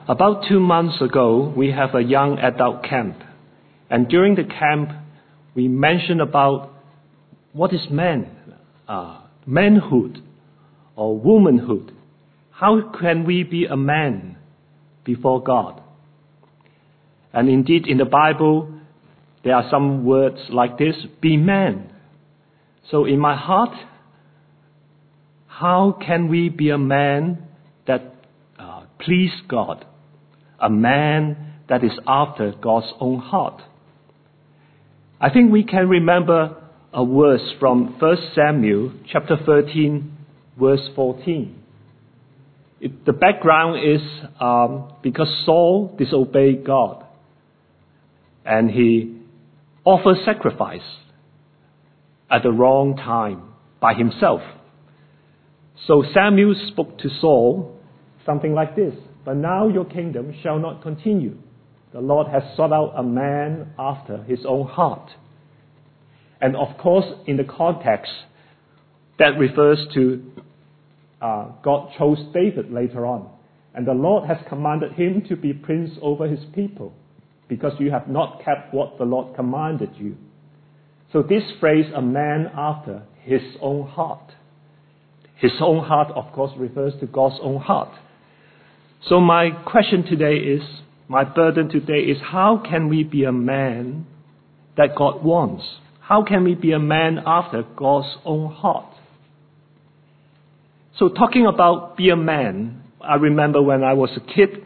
About 2 months ago, we have a young adult camp. And during the camp, we mentioned about what is manhood or womanhood. How can we be a man before God? And indeed, in the Bible, there are some words like this, be man. So in my heart, how can we be a man that please God? A man that is after God's own heart. I think we can remember a verse from 1 Samuel chapter 13, verse 14. The background is because Saul disobeyed God and he offered sacrifice at the wrong time by himself. So Samuel spoke to Saul something like this, but now your kingdom shall not continue. The Lord has sought out a man after his own heart. And of course, in the context, that refers to God chose David later on. And the Lord has commanded him to be prince over his people, because you have not kept what the Lord commanded you. So this phrase, a man after his own heart. His own heart, of course, refers to God's own heart. So my question today is, my burden today is, how can we be a man that God wants? How can we be a man after God's own heart? So talking about be a man, I remember when I was a kid,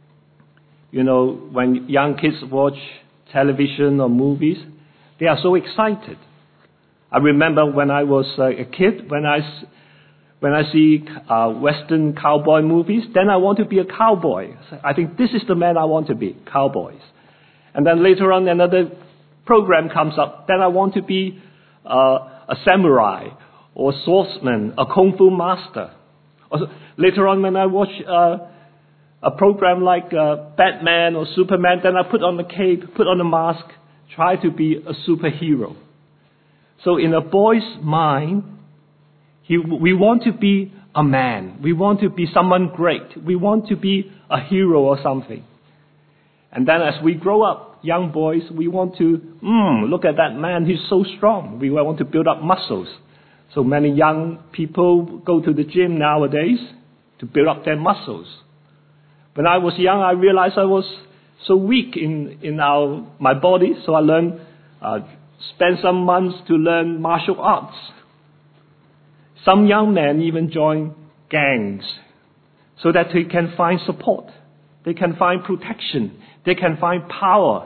when young kids watch television or movies, they are so excited. I remember when I was a kid, when I see Western cowboy movies, then I want to be a cowboy. I think this is the man I want to be, cowboys. And then later on another program comes up, then I want to be a samurai or swordsman, a kung fu master. Or later on when I watch a program like Batman or Superman, then I put on the cape, put on the mask, try to be a superhero. So in a boy's mind, we want to be a man. We want to be someone great. We want to be a hero or something. And then as we grow up, young boys, we want to, look at that man, he's so strong. We want to build up muscles. So many young people go to the gym nowadays to build up their muscles. When I was young, I realized I was so weak in my body, so I learned, spent some months to learn martial arts. Some young men even join gangs so that they can find support. They can find protection. They can find power.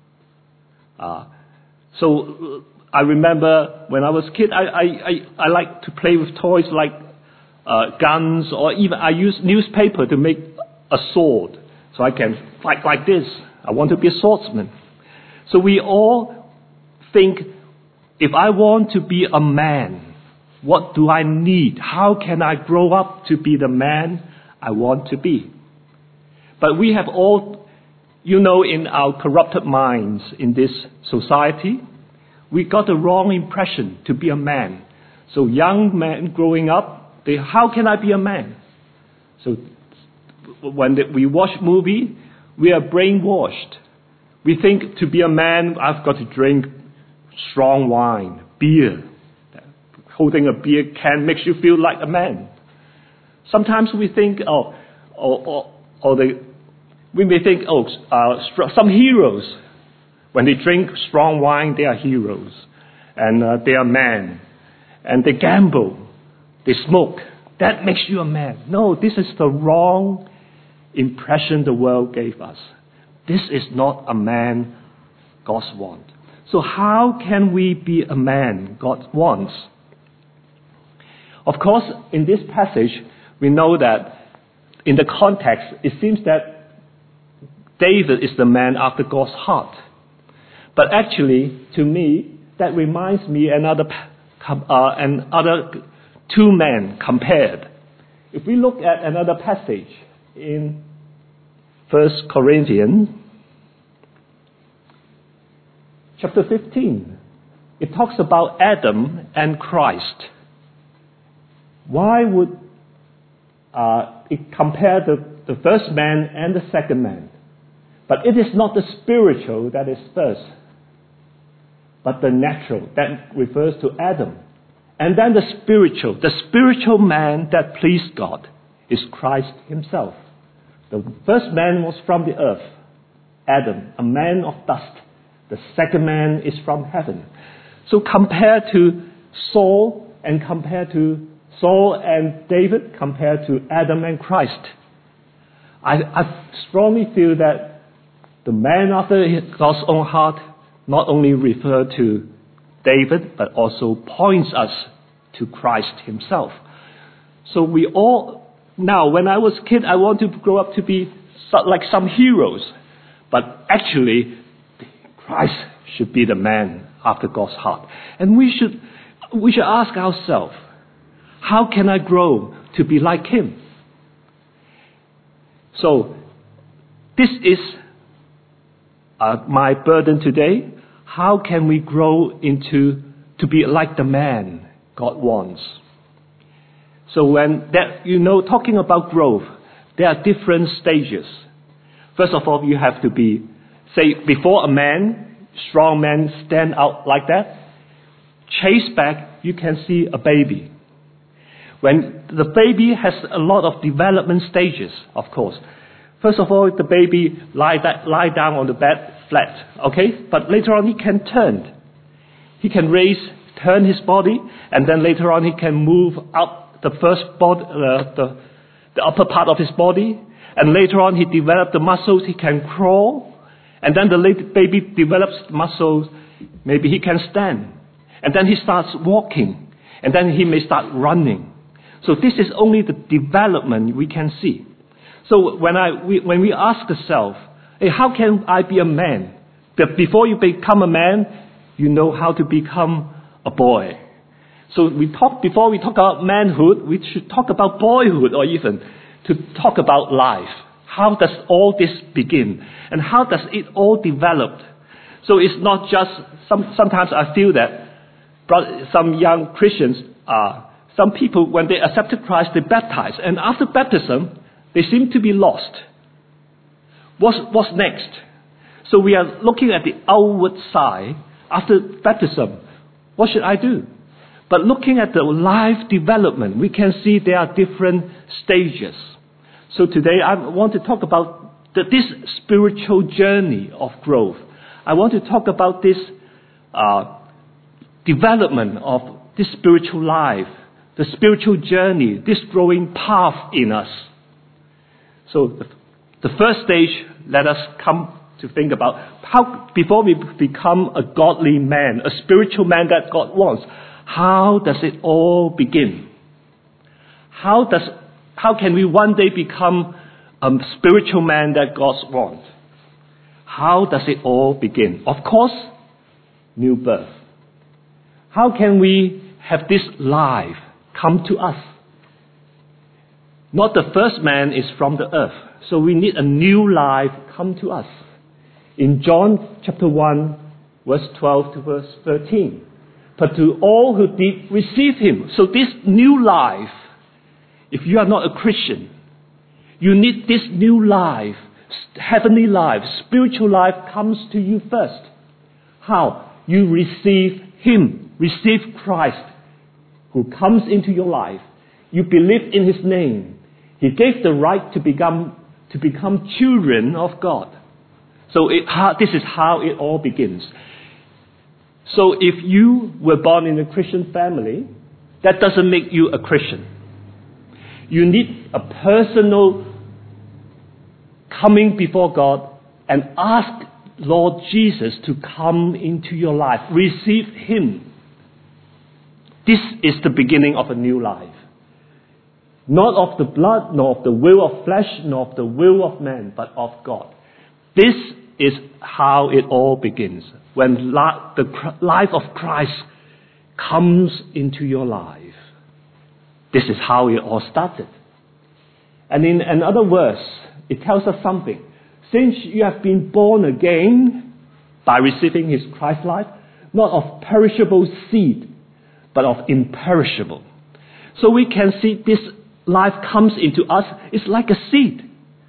So I remember when I was a kid, I liked to play with toys like guns, or even I used newspaper to make a sword so I can fight like this. I want to be a swordsman. So we all think, if I want to be a man, what do I need? How can I grow up to be the man I want to be? But we have all, in our corrupted minds in this society, we got the wrong impression to be a man. So young men growing up, how can I be a man? So when we watch movie, we are brainwashed. We think to be a man, I've got to drink strong wine, beer. Holding a beer can makes you feel like a man. Sometimes we think, we may think, some heroes, when they drink strong wine, they are heroes, and they are men, and they gamble, they smoke. That makes you a man. No, this is the wrong impression the world gave us. This is not a man God wants. So how can we be a man God wants? Of course, in this passage, we know that in the context, it seems that David is the man after God's heart. But actually, to me, that reminds me another two men compared. If we look at another passage in 1 Corinthians chapter 15, it talks about Adam and Christ. Why would it compare the the first man and the second man. But it is not the spiritual that is first, but the natural. That refers to Adam. And then the spiritual man that pleased God is Christ himself. The first man was from the earth, Adam, a man of dust. The second man is from heaven. So compared to Saul and David, compared to Adam and Christ, I strongly feel that the man after God's own heart not only refer to David, but also points us to Christ himself. So we all, now when I was a kid, I want to grow up to be like some heroes. But actually, Christ should be the man after God's heart. And we should ask ourselves, how can I grow to be like him? So, this is my burden today. How can we grow to be like the man God wants? So when that, talking about growth, there are different stages. First of all, you have to be, say, before a man, strong man stand out like that, chase back, you can see a baby. When the baby has a lot of development stages, of course. First of all, the baby lie down on the bed flat, okay? But later on he can turn. He can turn his body, and then later on he can move up the first body, the upper part of his body, and later on he develops the muscles, he can crawl, and then the baby develops muscles, maybe he can stand, and then he starts walking, and then he may start running. So this is only the development we can see. So when we ask ourselves, hey, how can I be a man? But before you become a man, you know how to become a boy. So before we talk about manhood, we should talk about boyhood, or even to talk about life. How does all this begin? And how does it all develop? So it's not just, sometimes I feel that some young Christians, some people, when they accepted Christ, they baptized. And after baptism, they seem to be lost. What's next? So we are looking at the outward side. After baptism, what should I do? But looking at the life development, we can see there are different stages. So today I want to talk about this spiritual journey of growth. I want to talk about this development of this spiritual life, the spiritual journey, this growing path in us. So the first stage, let us come to think about how, before we become a godly man, a spiritual man that God wants, how does it all begin? How can we one day become a spiritual man that God wants? How does it all begin? Of course, new birth. How can we have this life come to us? Not the first man is from the earth, so we need a new life come to us. In John chapter 1, verse 12 to verse 13. But to all who did receive him. So this new life, if you are not a Christian, you need this new life, heavenly life, spiritual life comes to you first. How? You receive him, receive Christ, who comes into your life. You believe in his name. He gave the right to become children of God. So this is how it all begins. So if you were born in a Christian family, that doesn't make you a Christian. You need a personal coming before God and ask Lord Jesus to come into your life. Receive him. This is the beginning of a new life. Not of the blood, nor of the will of flesh, nor of the will of man, but of God. This is how it all begins. When the life of Christ comes into your life. This is how it all started. And in another verse, it tells us something. Since you have been born again by receiving his Christ life, not of perishable seed, but of imperishable. So we can see this life comes into us. It's like a seed.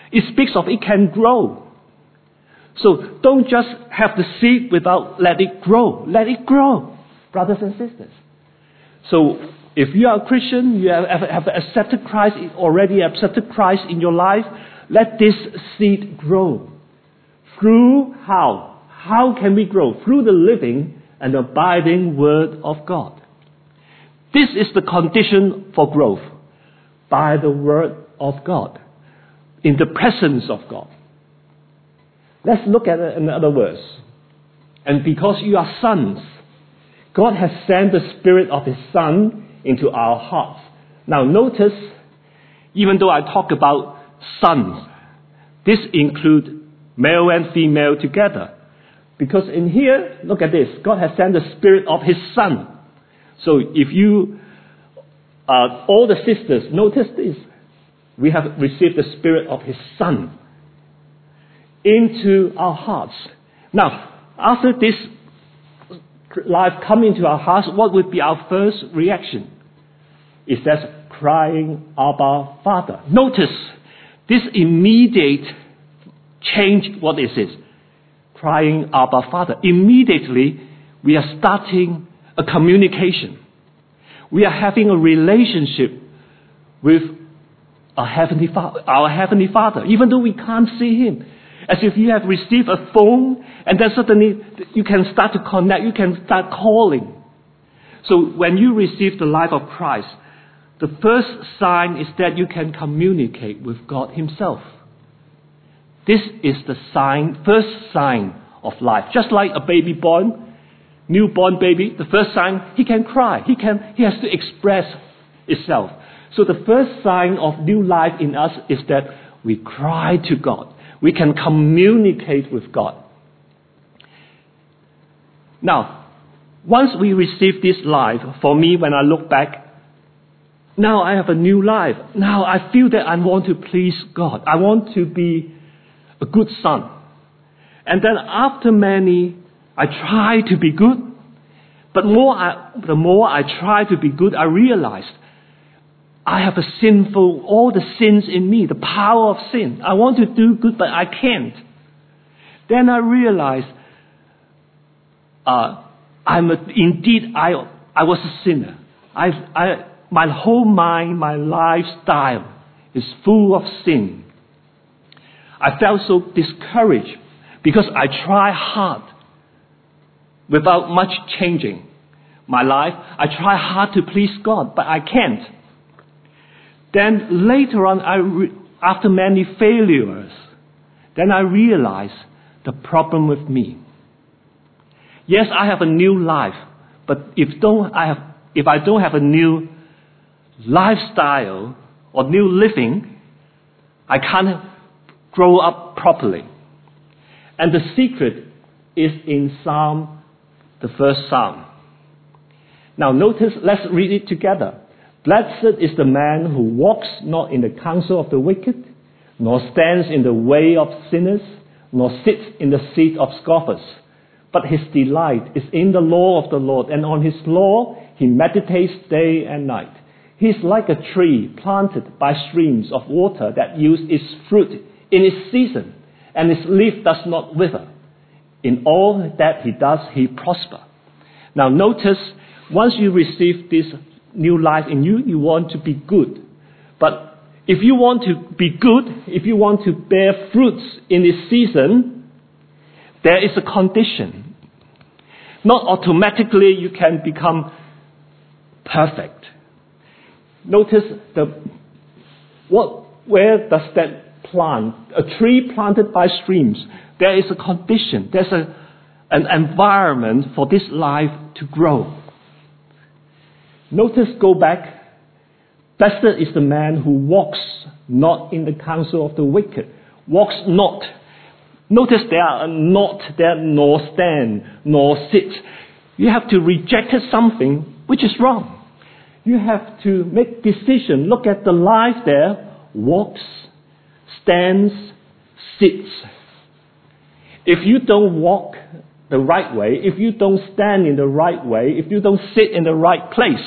It speaks of it can grow. So don't just have the seed without let it grow. Let it grow, brothers and sisters. So if you are a Christian, you have accepted Christ, already accepted Christ in your life, let this seed grow. Through how? How can we grow? Through the living and abiding Word of God. This is the condition for growth. By the Word of God. In the presence of God. Let's look at another verse. And because you are sons, God has sent the Spirit of His Son into our hearts. Now notice, even though I talk about sons, this includes male and female together. Because in here, look at this, God has sent the Spirit of His Son. So if you, all the sisters, notice this, we have received the Spirit of His Son into our hearts. Now, after this life come into our hearts, what would be our first reaction? It says, crying, Abba, Father. Notice, this immediate change, what is it? Crying, Abba, Father. Immediately, we are starting a communication. We are having a relationship with our Heavenly Father, even though we can't see Him. As if you have received a phone, and then suddenly you can start to connect, you can start calling. So when you receive the life of Christ, the first sign is that you can communicate with God Himself. This is the sign, first sign of life. Just like a baby born, newborn baby, the first sign, he can cry. He has to express itself. So the first sign of new life in us is that we cry to God. We can communicate with God. Now, once we receive this life, for me, when I look back, now I have a new life. Now I feel that I want to please God. I want to be a good son. And then after I try to be good. But the more I try to be good, I realized I have all the sins in me, the power of sin. I want to do good, but I can't. Then I realized, I was a sinner. My whole mind, my lifestyle is full of sin. I felt so discouraged because I try hard without much changing my life. I try hard to please God, but I can't. Then later on, after many failures, then I realized the problem with me. Yes, I have a new life, but if I don't have a new lifestyle or new living, I can't grow up properly. And the secret is in the first Psalm. Now notice, let's read it together. Blessed is the man who walks not in the counsel of the wicked, nor stands in the way of sinners, nor sits in the seat of scoffers. But his delight is in the law of the Lord, and on his law he meditates day and night. He is like a tree planted by streams of water that yields its fruit in its season, and its leaf does not wither. In all that he does, he prospers. Now notice, once you receive this new life in you, you want to be good. But if you want to be good, if you want to bear fruits in this season, there is a condition. Not automatically you can become perfect. Notice where does that plant, a tree planted by streams, there is a condition, there's an environment for this life to grow. Notice, go back. Blessed is the man who walks not in the counsel of the wicked. Walks not. Notice there are not there, nor stand, nor sit. You have to reject something which is wrong. You have to make decision. Look at the life there. Walks, stands, sits. If you don't walk the right way, if you don't stand in the right way, if you don't sit in the right place,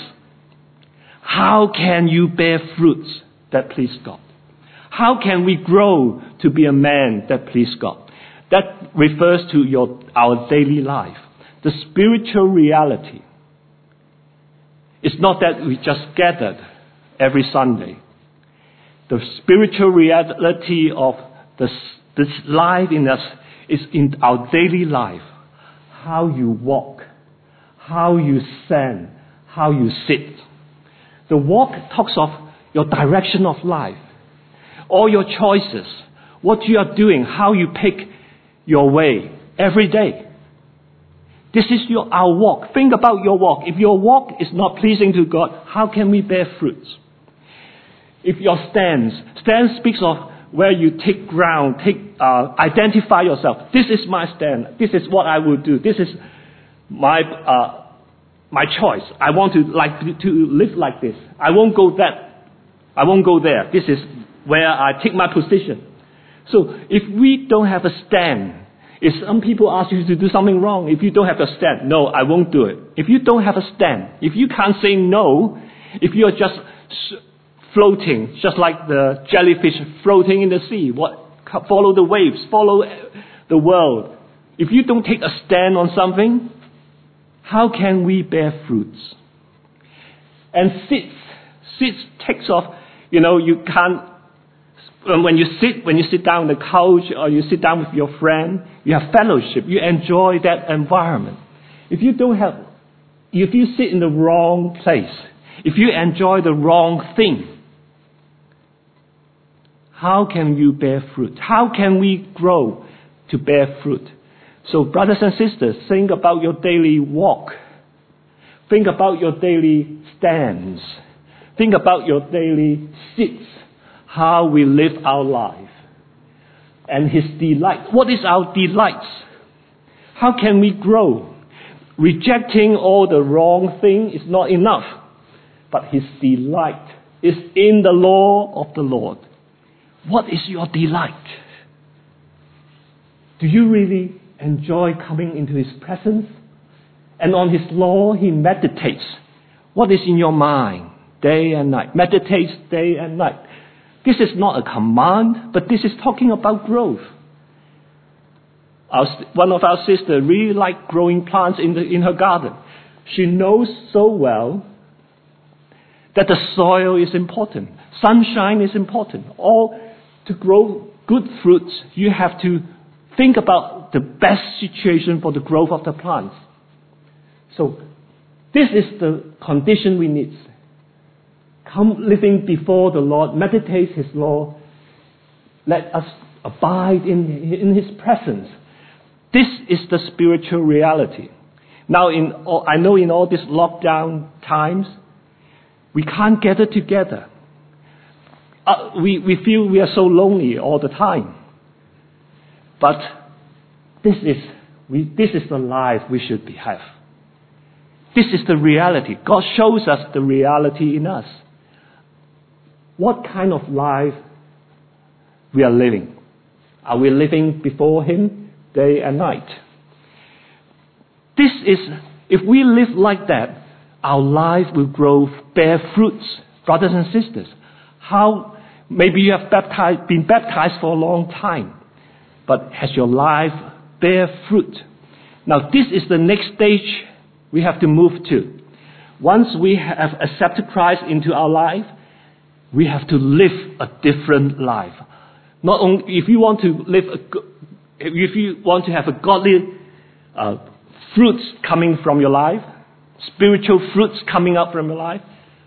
how can you bear fruits that please God? How can we grow to be a man that pleases God. That refers to our daily life. The spiritual reality. It's not that we just gathered every Sunday. The spiritual reality of this life in us is in our daily life. How you walk, how you stand, how you sit. The walk talks of your direction of life, all your choices, what you are doing, how you pick your way every day. This is our walk. Think about your walk. If your walk is not pleasing to God, how can we bear fruits? If your stand speaks of where you take ground, identify yourself. This is my stand. This is what I will do. This is my choice. I want to live like this. I won't go there. This is where I take my position. So if we don't have a stand, if some people ask you to do something wrong, if you don't have a stand, no, I won't do it. If you don't have a stand, if you can't say no, if you're just floating, just like the jellyfish floating in the sea, follow the waves, follow the world. If you don't take a stand on something, how can we bear fruits? And sits takes off, you can't. When you sit down on the couch or you sit down with your friend, you have fellowship. You enjoy that environment. If you sit in the wrong place, if you enjoy the wrong thing, how can you bear fruit? How can we grow to bear fruit? So, brothers and sisters, think about your daily walk. Think about your daily stands. Think about your daily sits. How we live our life. And His delight. What is our delights? How can we grow? Rejecting all the wrong thing is not enough. But His delight is in the law of the Lord. What is your delight? Do you really enjoy coming into His presence? And on His law He meditates. What is in your mind? Day and night. Meditates day and night. This is not a command, but this is talking about growth. One of our sisters really liked growing plants in her garden. She knows so well that the soil is important. Sunshine is important. To grow good fruits, you have to think about the best situation for the growth of the plants. So this is the condition we need. Come living before the Lord, meditate His law. Let us abide in His presence. This is the spiritual reality. Now, I know in all these lockdown times, we can't gather together. We feel we are so lonely all the time. But this is the life we should have. This is the reality. God shows us the reality in us. What kind of life we are living? Are we living before Him day and night? If we live like that, our life will bear fruits, brothers and sisters. Maybe you have been baptized for a long time, but has your life bear fruit? Now this is the next stage we have to move to. Once we have accepted Christ into our life, we have to live a different life. Not only if you want to have a godly fruits coming from your life, spiritual fruits coming up from your life,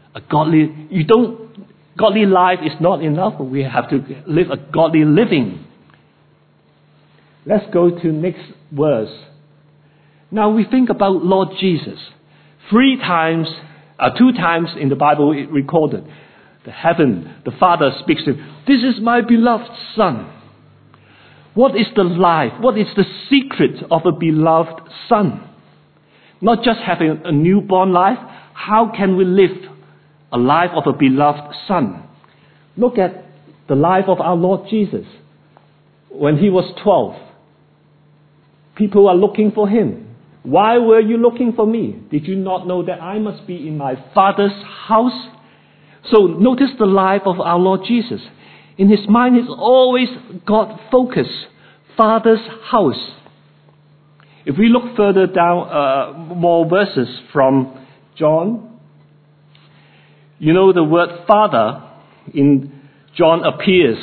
godly life is not enough. We have to live a godly living. Let's go to next verse. Now we think about Lord Jesus. 2 times in the Bible it recorded. The Father speaks to Him. This is my beloved Son. What is the life? What is the secret of a beloved Son? Not just having a newborn life. How can we live a life of a beloved Son? Look at the life of our Lord Jesus. When He was 12, people are looking for Him. Why were you looking for me? Did you not know that I must be in my Father's house? So notice the life of our Lord Jesus. In his mind, it's always God-focused. Father's house. If we look further down, more verses from John, you know the word Father in John appears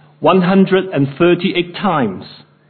138 times.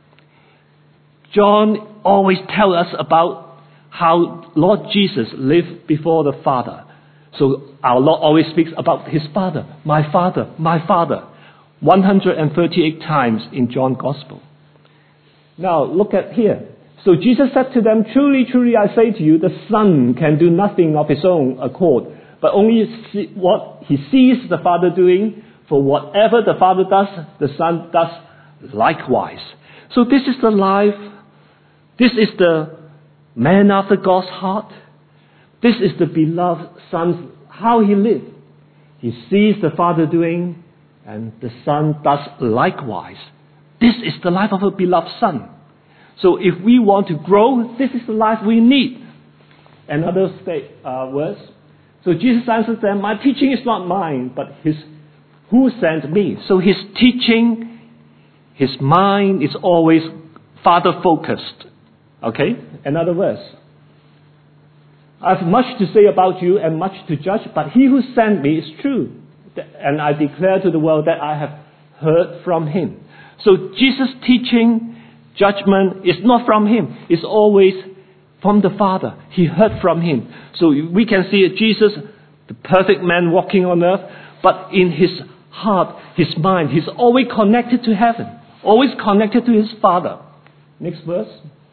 John always tells us about how Lord Jesus lived before the Father. So our Lord always speaks about his Father, my Father, my Father. 138 times in John's Gospel. Now look at here. So Jesus said to them, truly, truly, I say to you, the Son can do nothing of his own accord, but only what he sees the Father doing. For whatever the Father does, the Son does likewise. So this is the life. This is the man after God's heart. This is the beloved Son, how he lived. He sees the Father doing, and the Son does likewise. This is the life of a beloved Son. So if we want to grow, this is the life we need. Another verse. So Jesus answered them, my teaching is not mine, but his who sent me. So his teaching, his mind is always Father-focused. Okay? Another verse. I have much to say about you and much to judge, but he who sent me is true. And I declare to the world that I have heard from him. So Jesus' teaching, judgment is not from him. It's always from the Father. He heard from him. So we can see Jesus, the perfect man walking on earth, but in his heart, his mind, he's always connected to heaven. Always connected to his Father. Next verse.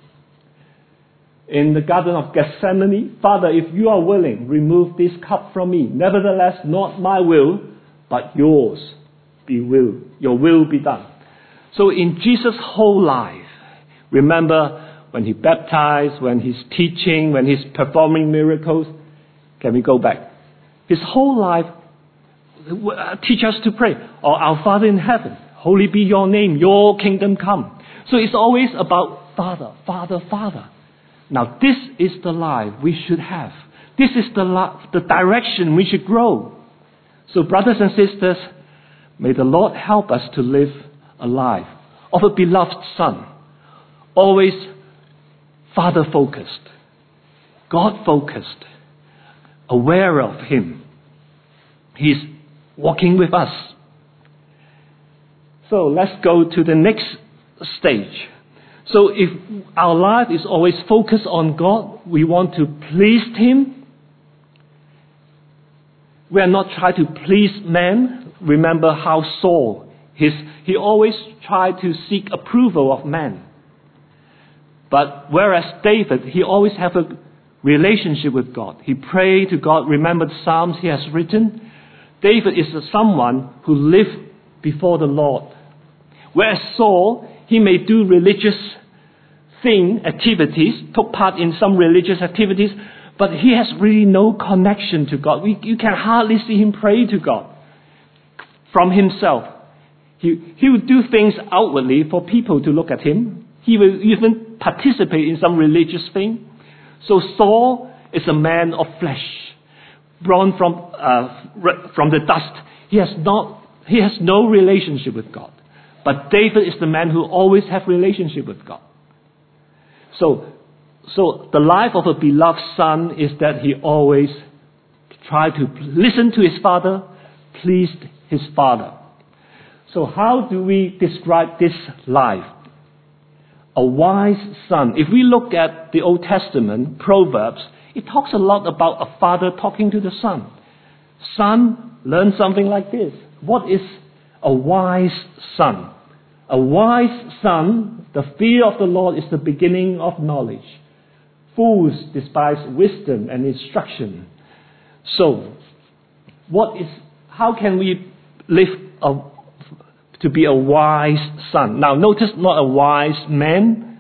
In the Garden of Gethsemane, Father, if you are willing, remove this cup from me. Nevertheless, not my will, but yours be will. Your will be done. So in Jesus' whole life, remember when he baptized, when he's teaching, when he's performing miracles. Can we go back? His whole life teach us to pray. Or our Father in heaven, holy be your name, your kingdom come. So it's always about Father, Father, Father. Now this is the life we should have. This is the direction we should grow. So brothers and sisters, may the Lord help us to live a life of a beloved Son. Always Father-focused, God-focused, aware of him. He's walking with us. So let's go to the next stage. So if our life is always focused on God, we want to please him. We are not trying to please man. Remember how Saul, he always tried to seek approval of man. But whereas David, he always have a relationship with God. He prayed to God. Remember the Psalms he has written? David is someone who lived before the Lord. Whereas Saul, he may do religious activities, took part in some religious activities, but he has really no connection to God. You can hardly see him pray to God from himself. He would do things outwardly for people to look at him. He will even participate in some religious thing. So Saul is a man of flesh, born from the dust. He has no relationship with God. But David is the man who always have relationship with God. So the life of a beloved son is that he always tried to listen to his father, pleased his father. So how do we describe this life? A wise son. If we look at the Old Testament, Proverbs, it talks a lot about a father talking to the son. Son, learn something like this. What is a wise son? A wise son, the fear of the Lord is the beginning of knowledge. Fools despise wisdom and instruction. So, how can we live to be a wise son? Now, notice not a wise man.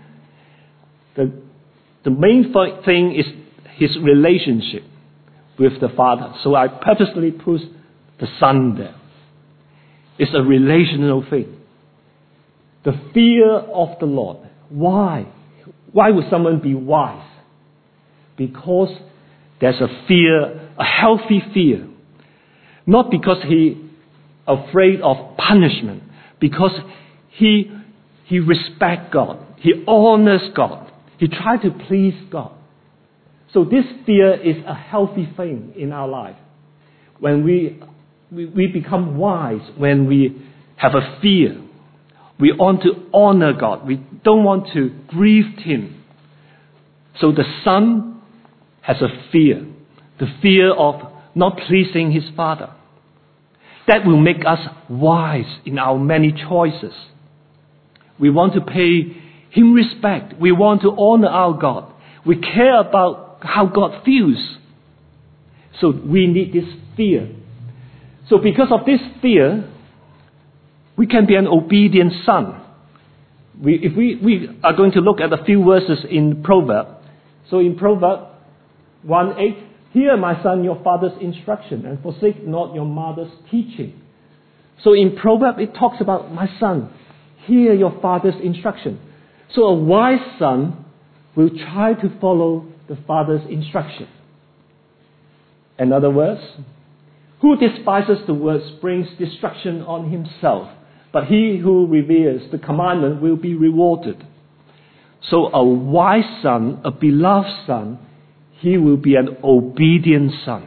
The main thing is his relationship with the Father. So I purposely put the Son there. It's a relational thing. The fear of the Lord. Why? Why would someone be wise? Because there's a fear, a healthy fear. Not because he afraid of punishment, because he respects God. He honors God. He tries to please God. So this fear is a healthy thing in our life. When we become wise, when we have a fear, we want to honor God. We don't want to grieve Him. So the Son has a fear, the fear of not pleasing his Father. That will make us wise in our many choices. We want to pay Him respect. We want to honor our God. We care about how God feels. So we need this fear. So because of this fear, we can be an obedient son. If we are going to look at a few verses in Proverbs. So in Proverbs 1:8, hear, my son, your father's instruction, and forsake not your mother's teaching. So in Proverbs, it talks about, my son, hear your father's instruction. So a wise son will try to follow the father's instruction. In other words, who despises the words brings destruction on himself, but he who reveres the commandment will be rewarded. So a wise son, a beloved son, he will be an obedient son.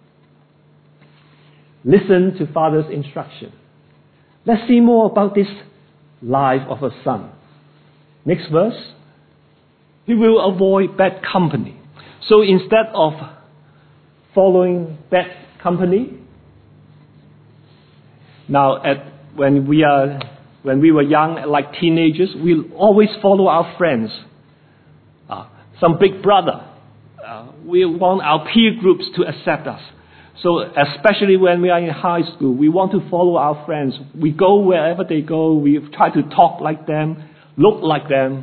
Listen to father's instruction. Let's see more about this life of a son. Next verse. He will avoid bad company. So instead of following bad company, now when we were young, like teenagers, we always follow our friends. Some big brother. We want our peer groups to accept us. So especially when we are in high school, we want to follow our friends. We go wherever they go. We try to talk like them, look like them.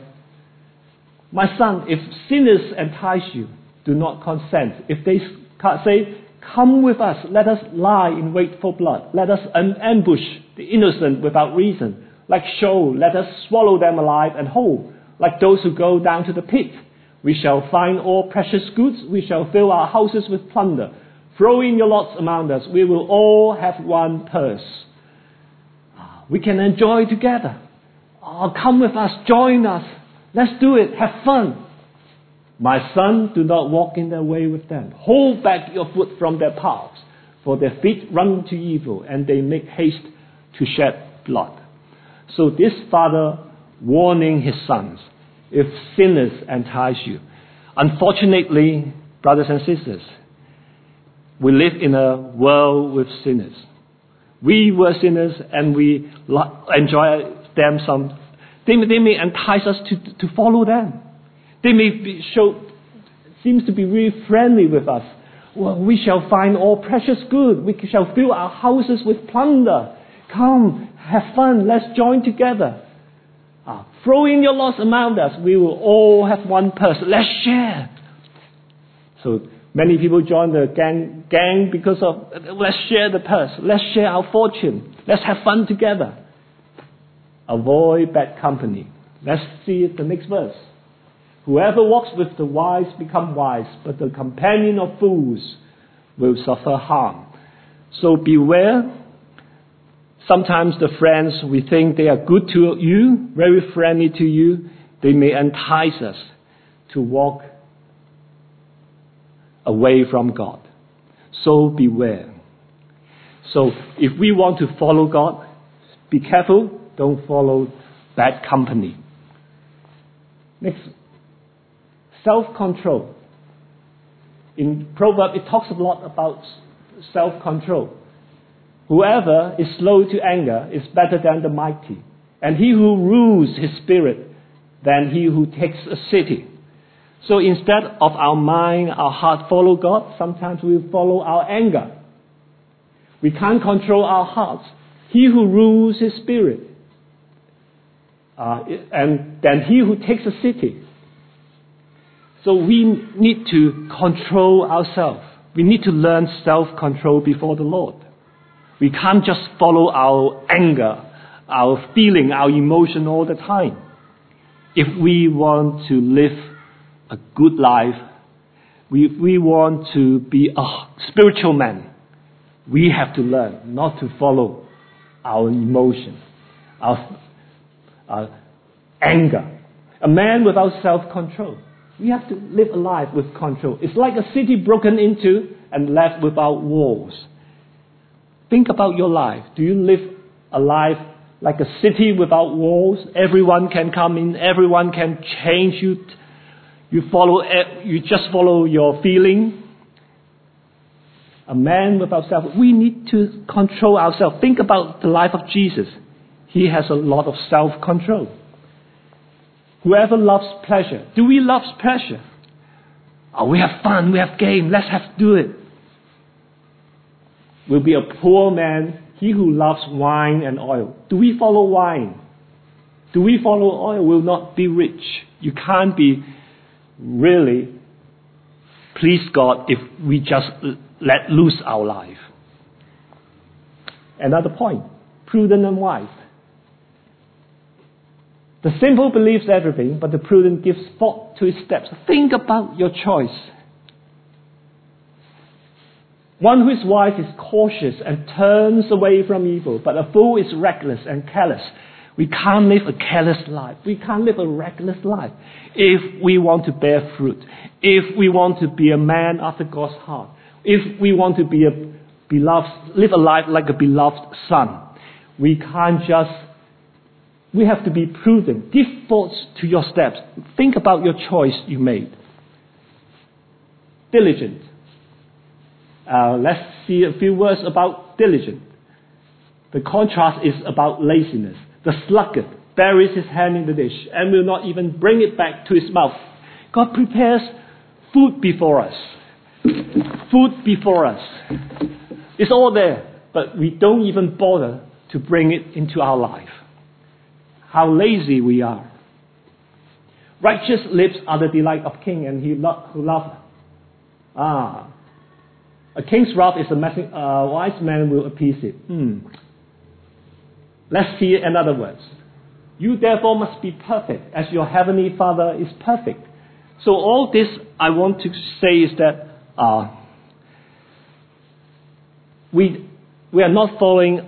My son, if sinners entice you, do not consent. If they say, come with us, let us lie in wait for blood. Let us ambush the innocent without reason. Like Sheol, let us swallow them alive and whole. Like those who go down to the pit. We shall find all precious goods. We shall fill our houses with plunder. Throw in your lots among us. We will all have one purse. We can enjoy together. Come with us. Join us. Let's do it. Have fun. My son, do not walk in their way with them. Hold back your foot from their paths, for their feet run to evil, and they make haste to shed blood. So this father warning his sons, if sinners entice you. Unfortunately, brothers and sisters, we live in a world with sinners. We were sinners and we enjoy them some. They may entice us to follow them. They may seems to be really friendly with us. Well, we shall find all precious good. We shall fill our houses with plunder. Come, have fun. Let's join together. Throw in your lots among us. We will all have one purse. Let's share. So many people join the gang because of, let's share the purse. Let's share our fortune. Let's have fun together. Avoid bad company. Let's see the next verse. Whoever walks with the wise become wise, but the companion of fools will suffer harm. So beware. Sometimes the friends, we think they are good to you, very friendly to you. They may entice us to walk away from God. So beware. So if we want to follow God, be careful. Don't follow bad company. Next, self-control. In Proverbs, it talks a lot about self-control. Whoever is slow to anger is better than the mighty, and he who rules his spirit than he who takes a city. So instead of our mind, our heart follow God, sometimes we follow our anger. We can't control our hearts. He who rules his spirit, and then he who takes a city. So we need to control ourselves. We need to learn self-control before the Lord. We can't just follow our anger, our feeling, our emotion all the time. If we want to live a good life, we want to be a spiritual man, we have to learn not to follow our emotions, our anger. A man without self-control. We have to live a life with control. It's like a city broken into and left without walls. Think about your life. Do you live a life like a city without walls? Everyone can come in. Everyone can change you. You just follow your feeling. A man without self. We need to control ourselves. Think about the life of Jesus. He has a lot of self-control. Whoever loves pleasure. Do we love pleasure? Oh, we have fun, we have game, let's do it. Will be a poor man, he who loves wine and oil. Do we follow wine? Do we follow oil? Will not be rich. You can't be really please God if we just let loose our life. Another point, prudent and wise. The simple believes everything, but the prudent gives thought to his steps. Think about your choice. One who is wise is cautious and turns away from evil, but a fool is reckless and careless. We can't live a careless life. We can't live a reckless life if we want to bear fruit, if we want to be a man after God's heart, if we want to be live a life like a beloved son. We have to be prudent. Give thoughts to your steps. Think about your choice you made. Diligent. Let's see a few words about diligent. The contrast is about laziness. The sluggard buries his hand in the dish and will not even bring it back to his mouth. God prepares food before us. Food before us. It's all there, but we don't even bother to bring it into our life. How lazy we are. Righteous lips are the delight of king, and he who loves. A king's wrath is a wise man will appease it. Let's see another words. You therefore must be perfect, as your heavenly Father is perfect. So all this I want to say is that we are not following.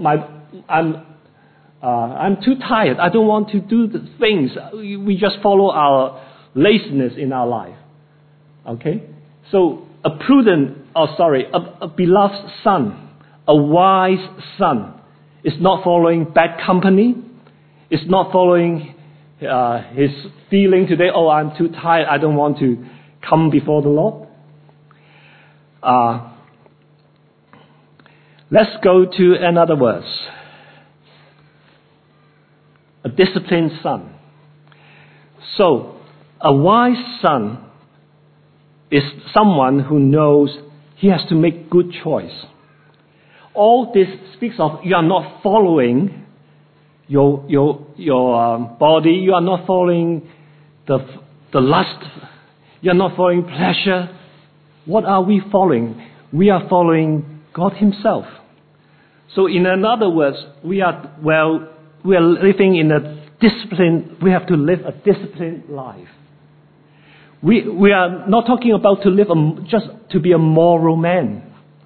I'm too tired. I don't want to do the things. We just follow our laziness in our life. Okay? So a beloved son, a wise son, is not following bad company. Is not following his feeling today. Oh, I'm too tired. I don't want to come before the Lord. Let's go to another verse. A disciplined son. So, a wise son is someone who knows he has to make good choice. All this speaks of you are not following your body. You are not following the lust. You are not following pleasure. What are we following? We are following God Himself. So, in other words, we are living in a disciplined. We have to live a disciplined life. We are not talking about to live just to be a moral man.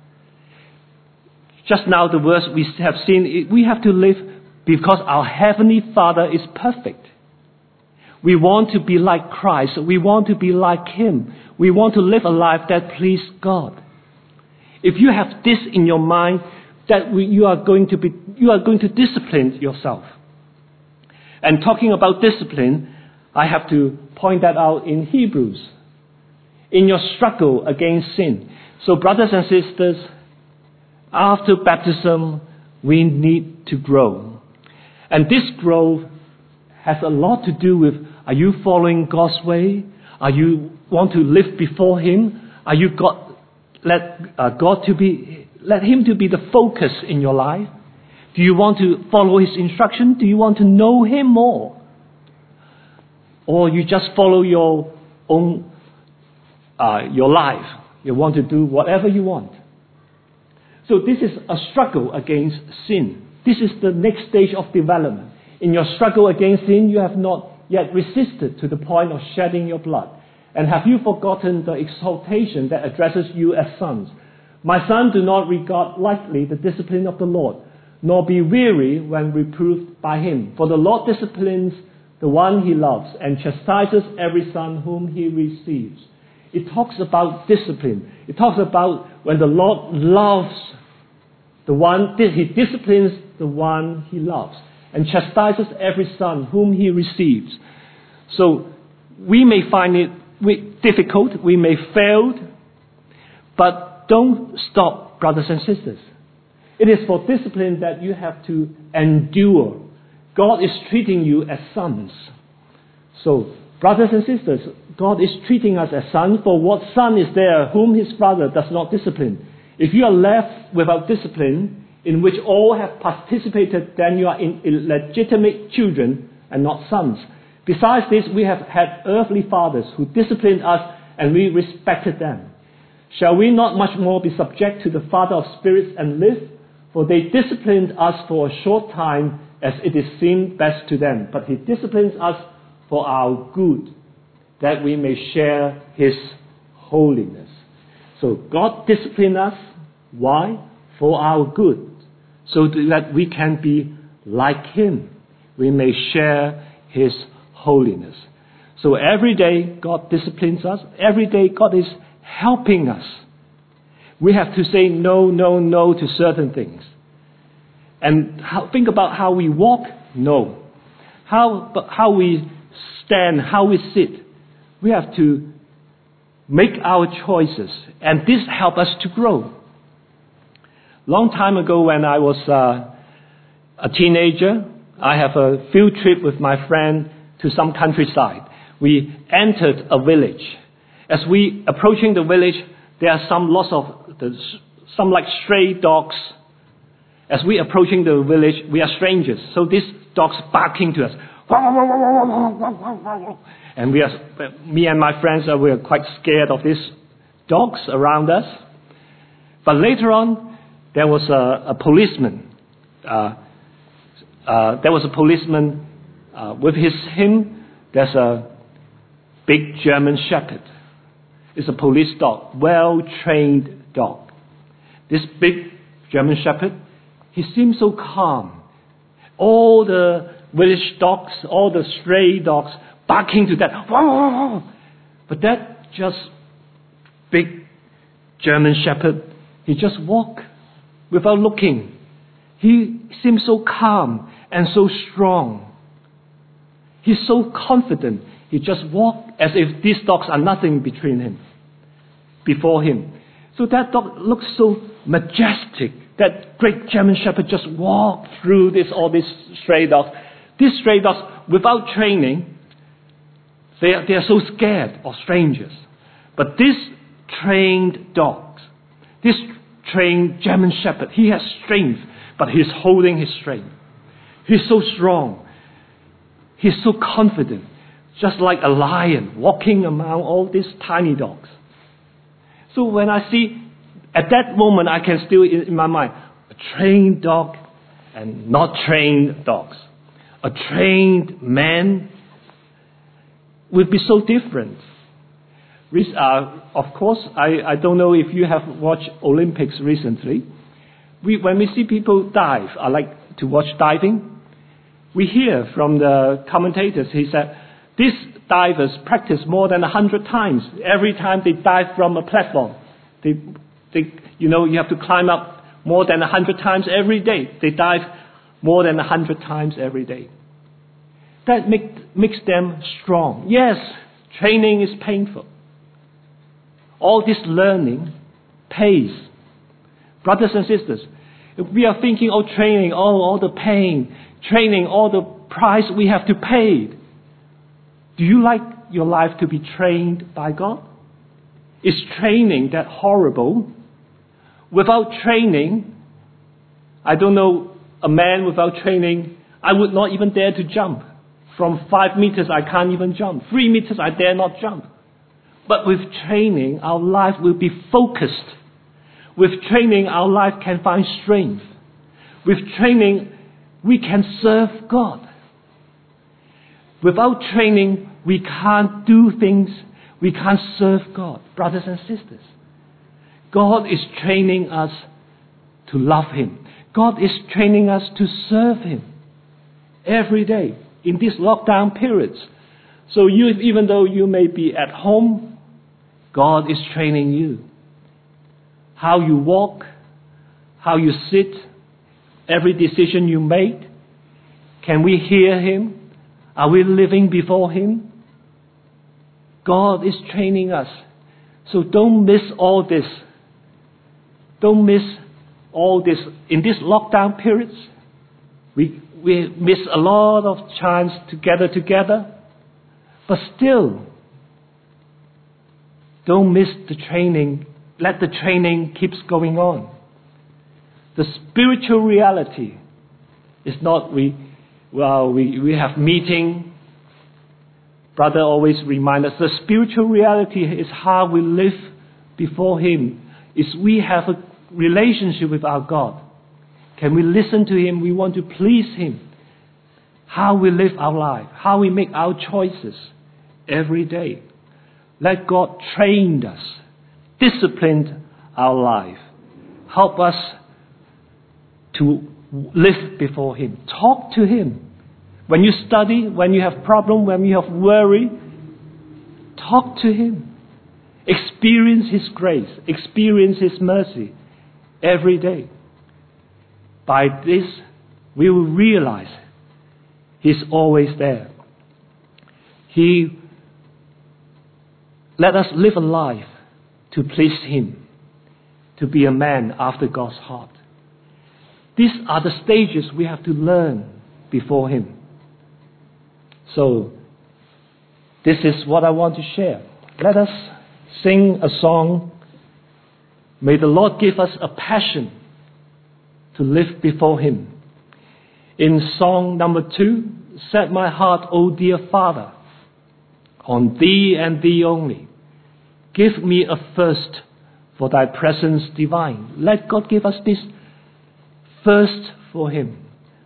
Just now, the verse we have seen, we have to live because our Heavenly Father is perfect. We want to be like Christ. We want to be like Him. We want to live a life that pleases God. If you have this in your mind, that you are going to discipline yourself. And talking about discipline, I have to point that out in Hebrews. In your struggle against sin. So brothers and sisters, after baptism, we need to grow. And this growth has a lot to do with, are you following God's way? Are you want to live before Him? Are you let Him to be the focus in your life? Do you want to follow His instruction? Do you want to know Him more? Or you just follow your own your life? You want to do whatever you want. So this is a struggle against sin. This is the next stage of development. In your struggle against sin, you have not yet resisted to the point of shedding your blood. And have you forgotten the exhortation that addresses you as sons? My son, do not regard lightly the discipline of the Lord, nor be weary when reproved by him. For the Lord disciplines the one he loves, and chastises every son whom he receives. It talks about discipline. It talks about when the Lord loves the one, he disciplines the one he loves, and chastises every son whom he receives. So we may find it difficult, we may fail, but don't stop, brothers and sisters. It is for discipline that you have to endure. God is treating you as sons. So, brothers and sisters, God is treating us as sons, for what son is there whom his father does not discipline? If you are left without discipline, in which all have participated, then you are illegitimate children and not sons. Besides this, we have had earthly fathers who disciplined us, and we respected them. Shall we not much more be subject to the Father of spirits and live? For they disciplined us for a short time, as it is seemed best to them. But he disciplines us for our good, that we may share his holiness. So God disciplines us. Why? For our good, so that we can be like him. We may share his holiness. So every day God disciplines us. Every day God is helping us. We have to say no, no, no to certain things. And think about how we walk? No. How we stand, how we sit. We have to make our choices. And this helps us to grow. Long time ago when I was a teenager, I have a field trip with my friend to some countryside. We entered a village. As we approaching the village, there are some like stray dogs. As we approaching the village, we are strangers. So these dogs barking to us. And me and my friends, we are quite scared of these dogs around us. But later on, there was a policeman. With him, there's a big German Shepherd. It's a police dog, well-trained dog. This big German Shepherd, he seems so calm. All the village dogs, all the stray dogs, barking to that. But that just big German Shepherd, he just walked without looking. He seems so calm and so strong. He's so confident. He just walked as if these dogs are nothing before him. So that dog looks so majestic. That great German Shepherd just walked through all these stray dogs. These stray dogs, without training, they are so scared of strangers. But this trained dogs, this trained German Shepherd, he has strength, but he's holding his strength. He's so strong. He's so confident, just like a lion walking among all these tiny dogs. So when I see, at that moment, I can still, in my mind, a trained dog and not trained dogs. A trained man would be so different. Of course, I don't know if you have watched Olympics recently. When we see people dive, I like to watch diving. We hear from the commentators, he said, these divers practice more than 100 times. Every time they dive from a platform, you have to climb up more than 100 times every day. They dive more than 100 times every day. That makes them strong. Yes, training is painful. All this learning pays. Brothers and sisters, if we are thinking, training, all the pain, training, all the price we have to pay. Do you like your life to be trained by God? Is training that horrible? Without training, I don't know, a man without training, I would not even dare to jump. From 5 meters, I can't even jump. 3 meters, I dare not jump. But with training, our life will be focused. With training, our life can find strength. With training, we can serve God. Without training, we can't do things. We can't serve God. Brothers and sisters, God is training us to love Him. God is training us to serve Him every day in these lockdown periods. So even though you may be at home, God is training you. How you walk, how you sit, every decision you make. Can we hear Him? Are we living before Him? God is training us. So don't miss all this. Don't miss all this. In these lockdown periods, we miss a lot of chance to gather together. But still, don't miss the training. Let the training keep going on. The spiritual reality is not we have meeting. Brother always reminds us the spiritual reality is how we live before Him. Is we have a relationship with our God. Can we listen to Him? We want to please Him. How we live our life, how we make our choices every day. Let God train us, discipline our life, help us to live before Him. Talk to Him. When you study, when you have problem, when you have worry, talk to Him. Experience His grace, experience His mercy every day. By this, we will realize He's always there. He let us live a life to please Him, to be a man after God's heart. These are the stages we have to learn before Him. So, this is what I want to share. Let us sing a song. May the Lord give us a passion to live before Him. In song number 2, set my heart, O dear Father, on Thee and Thee only. Give me a thirst for Thy presence divine. Let God give us this thirst for Him.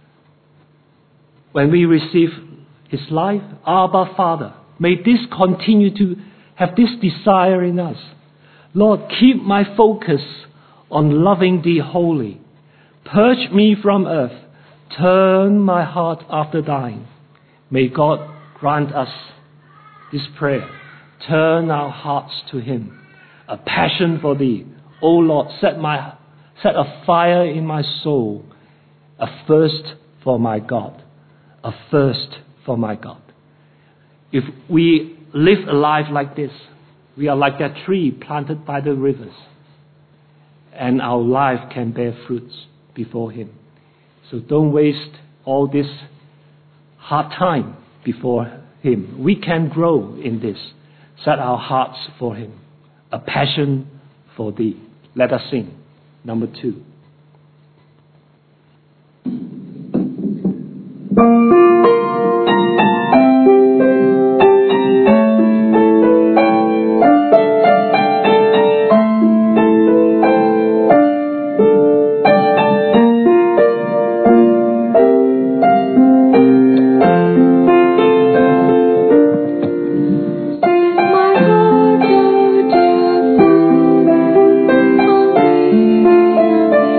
When we receive His life, Abba Father, may this continue to have this desire in us. Lord, keep my focus on loving Thee wholly. Purge me from earth. Turn my heart after Thine. May God grant us this prayer. Turn our hearts to Him. A passion for Thee. O Lord, set a fire in my soul. A thirst for my God. A thirst for my God. If we live a life like this, we are like that tree planted by the rivers. And our life can bear fruits before Him. So don't waste all this hard time before Him. We can grow in this. Set our hearts for Him. A passion for Thee. Let us sing. Number 2. My heart, oh dear Father, on Thee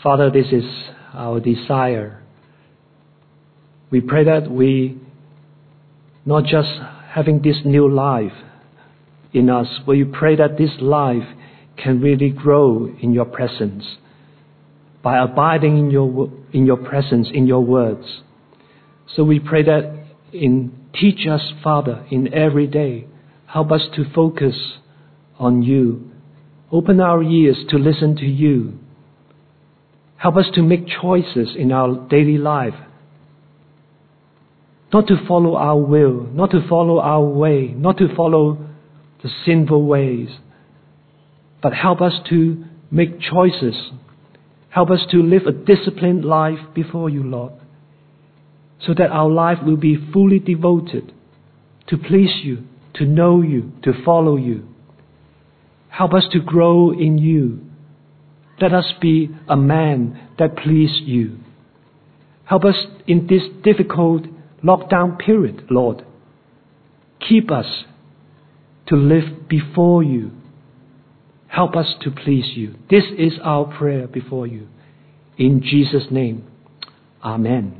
Father, this is our desire. We pray that we not just having this new life in us, but we pray that this life can really grow in your presence by abiding in your presence, in your words. So we pray that teach us, Father, in every day. Help us to focus on you. Open our ears to listen to you. Help us to make choices in our daily life. Not to follow our will, not to follow our way, not to follow the sinful ways, but help us to make choices. Help us to live a disciplined life before you, Lord, so that our life will be fully devoted to please you, to know you, to follow you. Help us to grow in you. Let us be a man that please you. Help us in this difficult lockdown period, Lord. Keep us to live before you. Help us to please you. This is our prayer before you. In Jesus' name, amen.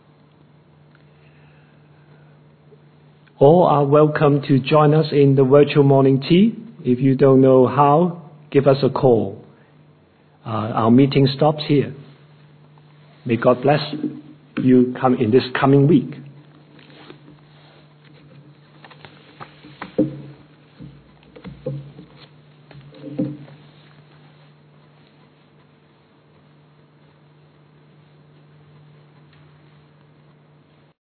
All are welcome to join us in the virtual morning tea. If you don't know how, give us a call. Our meeting stops here. May God bless you in this coming week.